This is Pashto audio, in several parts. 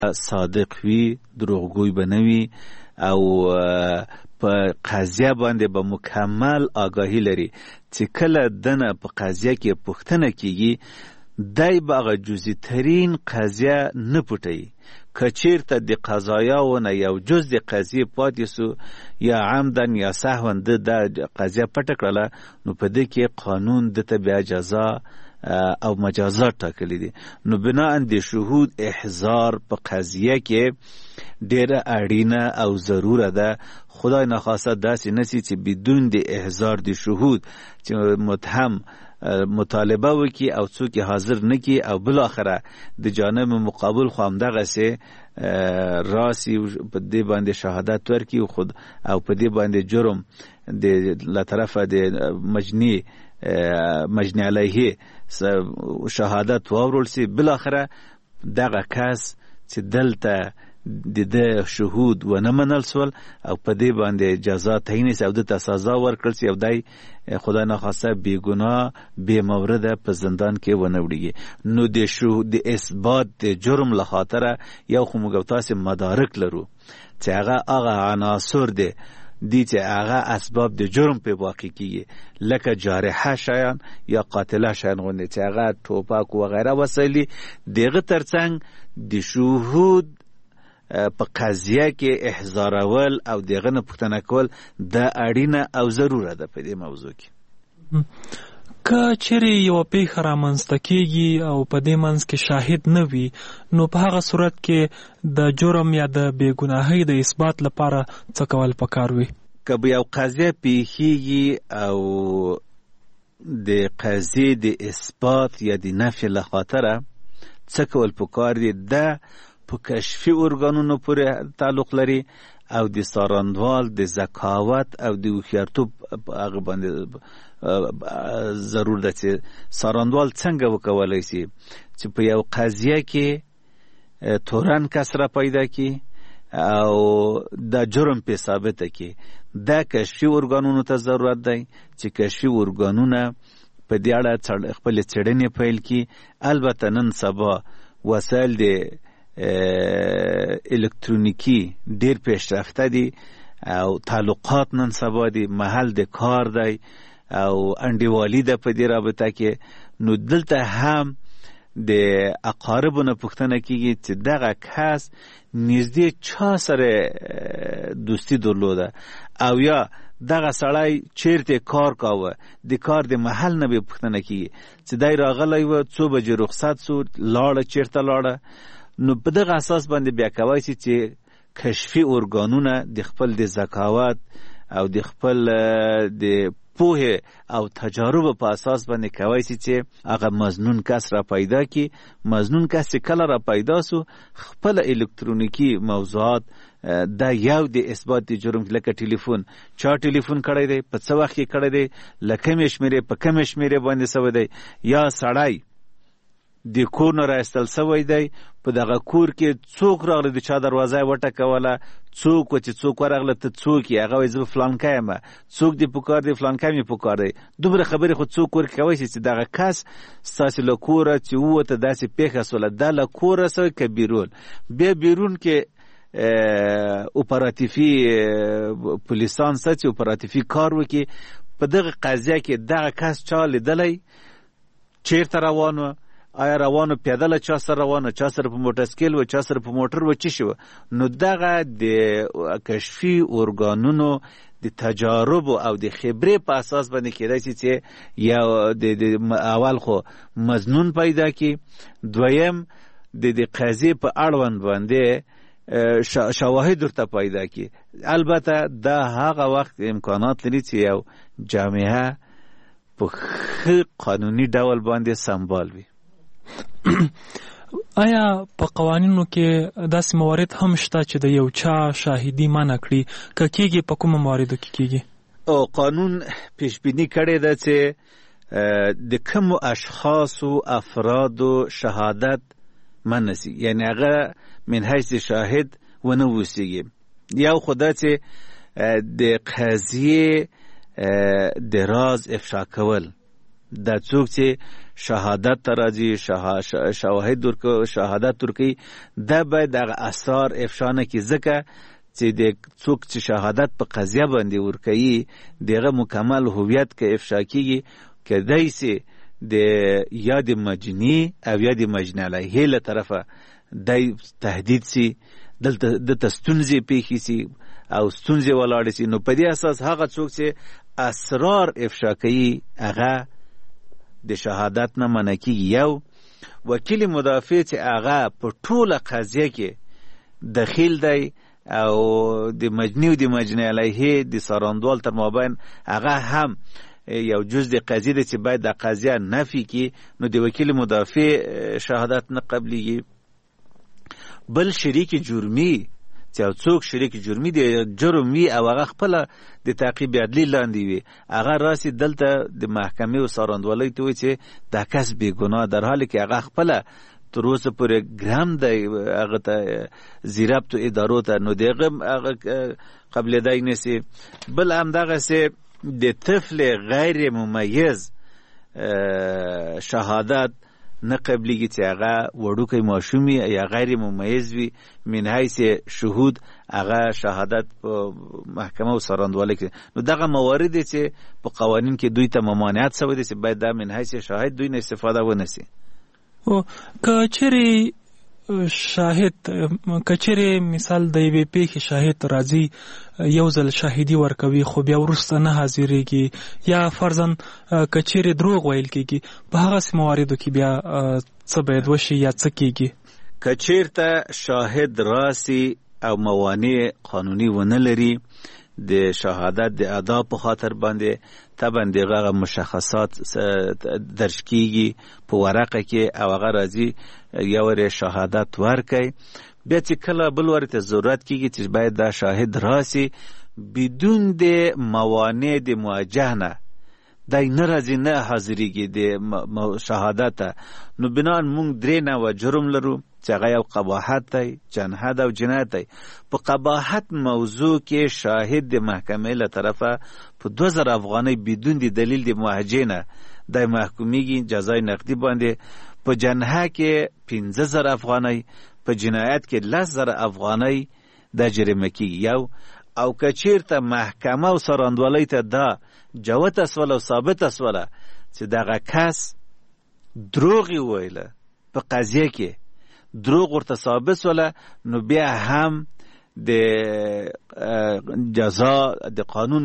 صادق وي، دروغګوی به نه وي او په قضیه باندې به مکمل آگاهی لري چې کله دنه په قضیه کې پوښتنه کیږي دای به هغه جزئی ترین قضیه نه پټوي. که چیرته د قضایاونه یو جز د قضیې پاتې سو یا عمدن یا سهوا د قضیه پټه کړله نو په دې کې قانون دته بیا جزا او مجازات ټاکلي دي. نو بناء د شهود احضار په قضیه کې ډیره اړینه او ضروره ده. خدای نخواسته داسې نسی چې بدون د احضار د شهود چې متهم مطالبه وکي او څوک حاضر نکي او بالاخره د جانب مقابل خو همدغه سي راسي په دې باندې شهادت ورکي او خود او په دې باندې جرم د لا طرفه د مجني علیه شهادت واورول سي. بالاخره دغه کس چې دلته د شهود و نه منل سول او په دې باندې جزا تعیین سي او د سزا ورکړل سي او دای خدای ناخواسته بی ګناه بی مورده په زندان کې ونه وړي. نو د شهود د اثبات د جرم له خاطره یو خو موږ تاسو مدارک لرو چې هغه عناصر دي چې هغه اسباب د جرم په واقع کیږي لکه جارحه شیان یا قاتله شیان غوندي چې هغه ټوپک و غیره وسایلی دغه ترڅنګ د شهود په قضیه کې احضارول او دغه نه پوښتنه کول د اړینه او ضروره ده په دې موضوع کې. که چیرې یو پیښه رامنځته کیږي او په دې منځ کې شاهد نه وي نو په هغه صورت کې د جرم یا د بېګناهۍ د اثبات لپاره څه کول پکار وي؟ که به یو قضیه پیښیږي او د قضیې د اثبات یا د نفي له خاطره څه کول پکار دي د په کشفي ارګانونو پورې تعلق لري او د څارندوال د ذکاوت او د هوښیارتوب هغه باندې ضرور ده چې څارندوال څنګه وکولای شي چې په یو قضیه کې تورن کس را پیدا کی او د جرم په ثابته کی د کشفي ارګانونو ته ضرورت دی چې کشفي ارګانونه په دې اړه خپل څېړنې پیل کی. البته نن سبا وسایل د الکترونیکی ډیر پیشرفته دي او تعلقات نن سبا دي محل د کار دی او انډیوالي ده په دې رابطه کې. نو دلته هم د اقاربونو پوښتنه کیږي چې دغه کس نږدې چا سره دوستی درلوده او یا دغه سړی چیرته کار کاوه د کار د محل نه به پوښتنه کیږي چې دای راغلی و څو بجې رخصت سو لاړه چیرته لاړه. نو په دغه اساس باندې بیا کوي چې کشفي ارګانونه د خپل د ذکاوت او د خپل د پوهه او تجارب په اساس باندې کوي چې هغه مظنون کس را پیدا کی. مظنون کس کله را پیدا سو خپل الکترونیکی موضوعات دا یو د اثبات د جرم لکه ټلیفون چا ټلیفون کړی دی په څه وخت کې کړی دی لکه مشمره په کوم مشمره باندې سوی دی یا سړی د کور نه راستل سوی دی په دغه کور کې څوک راغلی د چا دروازه وټکوله څوک چې څوک ورغله ته څوک یې هغه وایي زه فلانکی یم څوک دې پکار دی فلانکی مې پکار دی. دومره خبرې خو څوک ورکوی شي چې دغه کس ستاسې له کوره چې ووته داسې پیښه سوله دا له کوره سوی که بیرون بیا بیرون کې اپراتیفي پولیسان چې اپراتیفي کار وکړي په دغه قضیه کې دغه کس چا لیدلی چیرته روان و آیا روانو پیاده چا سره روانو چا سره په موټرسایکل و چا سره په موټر و چی شو. نو دغه د کشفي ارګانونو د تجارب او د خبرې په اساس باندې کېدای شي چې یا د اول خو مظنون پیدا کی دویم د قضیې په اړوند باندې شواهد ورته پیدا کی. البته دا هغه وخت امکانات لري چې یو جامعه په قانوني ډول باندې سمبال وي. آیا په قوانینو کې داسې موارد هم شته چې د یو چا شاهدي منع کړي؟ که کېږي په کومو مواردو کې کېږي؟ او قانون پیشبینی کړی ده چې د کومو اشخاصو افرادو شهادت منع سي، یعنی هغه من حیث شاهد ونه وسیږي. یو خو دا چې د قضیې د راز افشا کول دا څوک چې شهادت ته راځي، شهادت ورکوي، دا باید دغه اسرار افشا نه کړي، ځکه چې د څوک چې شهادت په قضیه باندې ورکوي دغه مکمل هویت که افشا کېږي، کیدای سي د یا د مجني او یا د مجني علیه له طرفه دی تهدید سي، دلته ستونزې پیښې سي او ستونزې ولاړې سي. نو په دې اساس هغه څوک چې اسرار افشا کوي هغه د شهادت نه منع کېږي. یو وکیل مدافع چې هغه په ټوله قضیه کې دخیل دی او د مجني او د مجني علیه د څارندوال تر مابین هغه هم یو جز د قضیه دی چې باید د قضیه نفي کړي، نو د وکیل مدافع شهادت نه قبلېږي. بل شریک جرمي چې څوک شریک جرمي دی جرم وي او هغه خپله د تعقیب عدلي لاندې وي، هغه راسي دلته د محکمې او څارندوالۍ ته وایي چې دا کس بېګناه، در حالی کې هغه خپله تر اوسه پورې ګرم دی هغه ته زیربطو ادارو ته، نو د هغه قبلېدی نه سي. بل همدغسې د طفل غیر ممیز شهادت نه قبلېږي چې هغه وړوکی ماشوم وي یا غیر ممیز وي، من حیث شهود هغه شهادت په محکمه او څارندوالۍ کې. نو دغه موارد دی چې په قوانین کې دوی ته ممانعت شوی دی چې باید دا من حیث شاهد دوی نه استفاده ونه سي. که چیرې شاهد کچېرې مثال د یوې پیښې شاهد راځي یو ځل شاهدي ورکوي خو بیا وروسته نه حاضرېږي، یا فرضاً کچېرې دروغ ویل کېږي، په هغسې مواردو کې بیا څه باید وشي یا څه کېږي؟ که چېرته شاهد راسي او موانع قانوني ونه لري د شهادت د ادا په خاطر باندې، طبعا دغه مشخصات درج کیږي په ورقه کې او هغه راځي یو ور شهادت ورکړي. بیا چې کله بل ورته ضرورت کیږي چې باید دا شاهد راسي بدون د موانع د موجه نه دای نه راځي نه حاضرېږي د شهادت، نو بنان مونږ درې نوع جرم لرو چې هغه یو قباحت دی، جنحت او جنایت دی. په قباحت موضوع کې شاهد د محکمې له طرفه په 2000 افغانۍ بدون د دلیل د موجه نه دی محکومیږي جزای نقدي باندې. په جنحه کې 15000 افغانۍ، په جنایت کې 10000 افغانۍ دا جریمه کېږي. یو او که چېرته محکمه او څارندوالۍ ته دا جوته سوله او ثابته سوله چې دغه کس دروغ یې وویله په قضیه کې، دروغ ورته ثابت سوله، نو بیا هم د جزا د قانون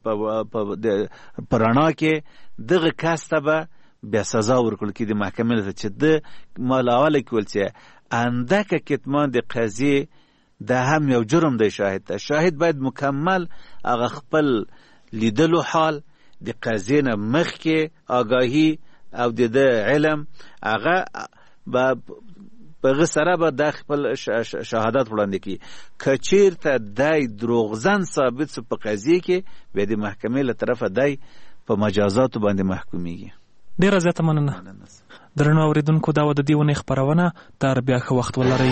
په رڼا کې دغه کس ته به بیا سزا ورکړل کېږي د محکمې ته چې د مالاوله کې ول چې اندکه کتمان د قضیې دا هم یو جرم دی. شاهد باید مکمل هغه خپل لیدلو حال د قضیې نه مخکې آگاهي او د علم هغه به په هغه سره به د خپل شهادت وړاندې کړي. که چېرته دی دروغزن ثابت سو په قضیې کې بیا د محکمې له طرفه دی په مجازاتو باندې محکومیږي. ډېره زیاته مننه. درنو اورېدونکو دا و د دې ونې خپرونه، تر بیا ښه وخت ولرئ.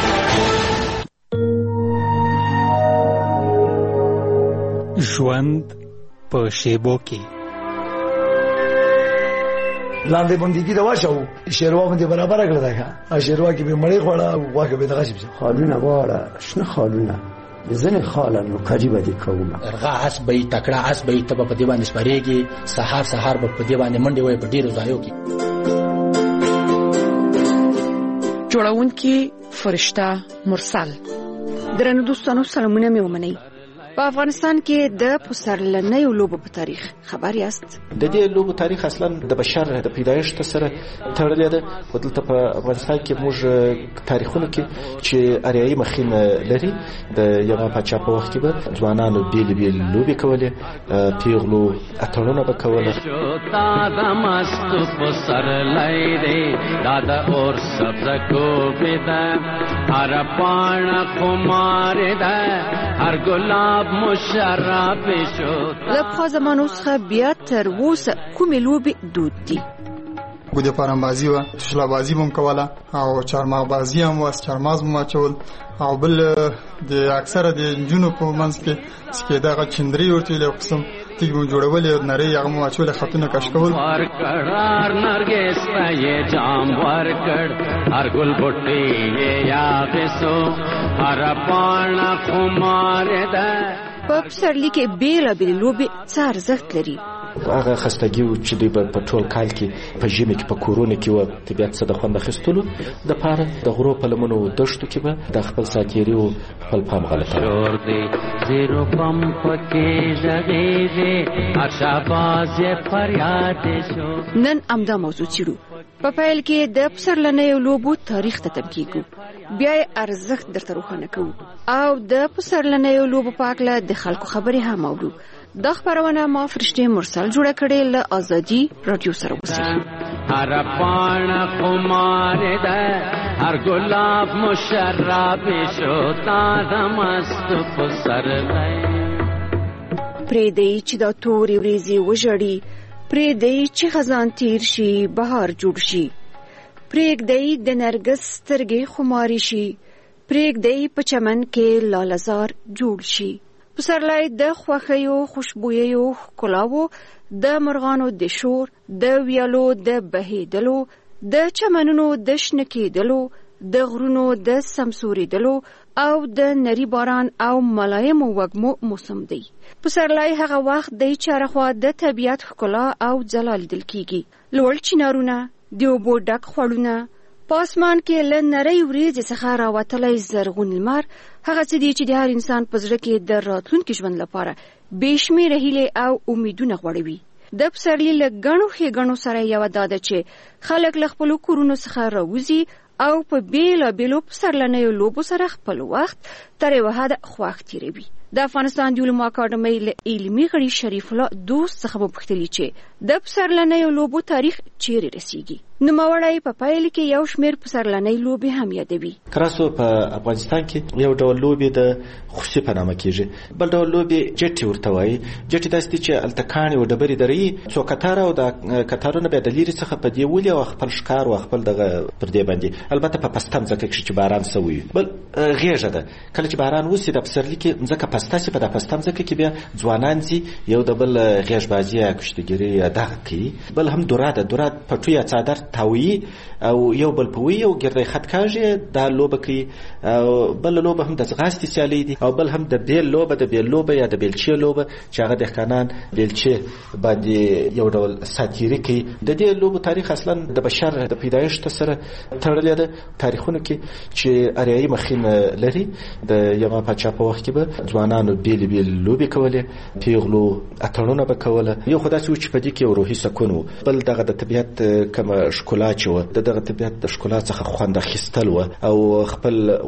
ژوند په شیبو کې لاندې بندګي دا واچو شیروا باندې برابر کړل دا شیروا کې به مړې خوړه واګه به دغه شي خالونه واړه شنه خالونه ځنه خاله نو کاجی باندې کومه ارغا اس به تکړه اس به ته په دې باندې سپریږي، سحر به په دې باندې منډي وای په ډیرو ځایو کې. جوړونکي فرشته مرسل. درنو دوستانو سلامونه مې ومنئ. په افغانستان کې د پسرلنیو لوبو په تاریخ خبر یاست؟ د دې لوبو تاریخ اصلا د بشر د پیدایښت سره تړلې ده. دلته په افغانستان کې موږ تاریخونه کې چې اریایي مخینه لري د یو پاچا په وخت کې به ځوانانو بیل لوبې کولې، پیغلو اتړونه به کوله. هر ګلاب مشرب شو. د په زمانو څخه بیا تر اوسه کومې لوبې دود دي؟ ګوډه پرمبازي و، تشلا بازي هم کوله او چارماغ بازي هم و، چارماز هم چول او بل د اکثره د جنونو په منځ کې چې دغه چندري ورته له قسم تیږې مو جوړولې او نرۍ هغه مو اچولې خطونه کش کول قرار نرګس ته جام ورکړ هر ګل بوټي یا بسو هر پاڼه خمار ده. په پسرلي کې بیلابېلې لوبې څه ارزښت لري. هغه خستګي چې دوی په ټول کال کې په ژمي کې په کورونه کې و طبیعت څخه د خوند اخیستلو د پاره د غرو په لمنو دښتو کې به د خپل ساتیري او خپل پام غلطه شور دی زیرو پم پکې ژغېږي هر شاباز فریاد شو. نن همدا موضوع چیرو. په پیل کې د پسرلنیو لوبو تاریخ ته تم کیږو، بیا یې ارزښت درته روښانه کوو او د پسرلنیو لوبو په اړه د خلکو خبرې هم اورو. دا خبرونه ما فرشته مرسل جوړه کړې له آزادي رادیو سره وسی. هر پاڼه خمار ده هر ګلاب مشرب شو تا د مست پسرلی. پرېږدئ چې دا تورې ورېځې وژړي، پرېږدئ چې خزان تیر شي بهار جوړ شي، پرېږدئ د نرګس سترګې خماري شي، پرېږدئ په چمن کې لالهزار جوړ شي. پسرلی د خوښیو خوشبویو ښکلاوو، د مرغانو د شور، د ویالو د بهیدلو، د چمنونو د شنه کېدلو، د غرونو د سمسورېدلو او د نری باران او ملایمو وږمو موسم دی. پسرلی هغه وخت دی چې هرخوا د طبیعت ښکلا او ځلا لیدل کېږي. لوړ چنارونه، د اوبو ډک خوړونه، په اسمان کې له نرۍ وریځې څخه راوتلی زرغون لمر، هغه څه دي چې د هر انسان په زړه کې د راتلونکي ژوند لپاره بې شمېره هیلې او امیدونه غوړوي. د پسرلي له ګڼو ښېګڼو سره یوه دا ده چې خلک له خپلو کورونو څخه راوځي او په بیلابېلو پسرلنیو لوبو سره خپل وخت تر یوه حده خوښ تېروي. د افغانستان د علومو اکاډمۍ له علمي غړي شریف الله دوست څخه مو پوښتلي چې د پسرلنیو لوبو تاریخ چیرې رسیږي. نوموړی په پیل کې یو شمېر پسرلنۍ لوبې هم یادوي. کراسو په افغانستان کې یو ډول لوبې د خوسي په نامه کېږي، بل ډول لوبې جټې ورته وایي. جټې داسې دي چې هلته کاڼې او ډبرې درېږي، څو کتاره او د کتارونه بیا د لرې څخه په دې ولي او خپل ښکار او خپل دغه پر دې باندې، البته په پسته مځکه کې چې باران سوی وي. بل غېږه ده، کله چې باران وسي د پسرلي کې مځکه پسته سي، په د پسته مځکه کې بیا ځوانان ځي یو د بل غېږبازي یا کشتګیري دغه کوي. بل هم دوره ده، دوره پټو یا څادر تاویي او یو بل په وی او ګردی خط کاږي، دا لوبه کوي. او بل لوبه هم د ځغاستې سیالي دي، او بل هم د بیل لوبه، د بیل لوبه یا د بیلچې لوبه چې هغه دهقانان بیلچې باندې یو ډول ساتیري کوي. د دې لوبو تاریخ اصلا د بشر د پیدایښت سره تړلی ده. تاریخونه کې چې اریایي مخین لري، د یما پاچا په وخت کې به ځوانانو بیل لوبې کولې، پیغلو اتړونه به کوله. یو خدای چې په دې کې یو روحي سکون و، بل دغه د طبیعت کومه ښکلا چې و، دغه طبیعت د ښکلا څخه خوند اخیستل و او خپل